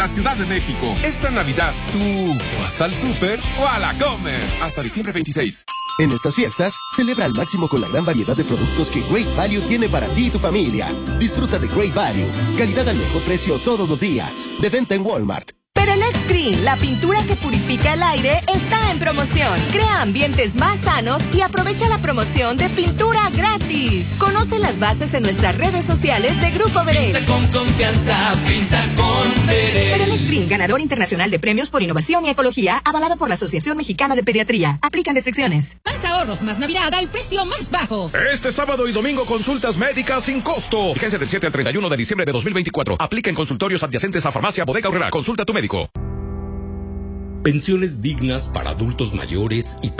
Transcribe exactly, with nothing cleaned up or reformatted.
La Ciudad de México. Esta Navidad, ¿tú vas al súper o a la Comer? Hasta diciembre veintiséis. En estas fiestas, celebra al máximo con la gran variedad de productos que Great Value tiene para ti y tu familia. Disfruta de Great Value. Calidad al mejor precio todos los días. De venta en Walmart. Perelex Green, la pintura que purifica el aire, está en promoción. Crea ambientes más sanos y aprovecha la promoción de pintura gratis. Conoce las bases en nuestras redes sociales de Grupo Verel. Pinta con confianza, pinta con Verel. Perelex Green, ganador internacional de premios por innovación y ecología, avalado por la Asociación Mexicana de Pediatría. Aplican restricciones. Más ahorros, más Navidad al precio más bajo. Este sábado y domingo consultas médicas sin costo. Vigencia del siete al treinta y uno de diciembre de dos mil veinticuatro. Aplica en consultorios adyacentes a Farmacia Bodega Aurrera. Consulta a tu médico. Pensiones dignas para adultos mayores y